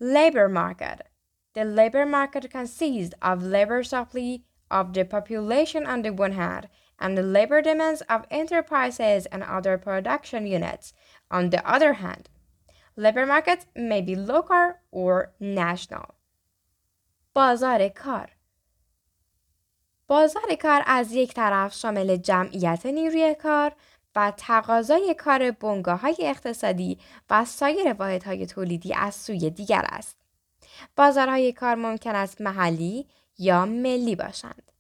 Labor market. The labor market consists of labor supply of the population on the one hand and the labor demands of enterprises and other production units on the other hand. Labor markets may be local or national. بازار کار. بازار کار از یک طرف شامل جمعیت نیروی کار و تقاضای کار بنگاه‌های اقتصادی و سایر واحدهای تولیدی از سوی دیگر است. بازارهای کار ممکن است محلی یا ملی باشند.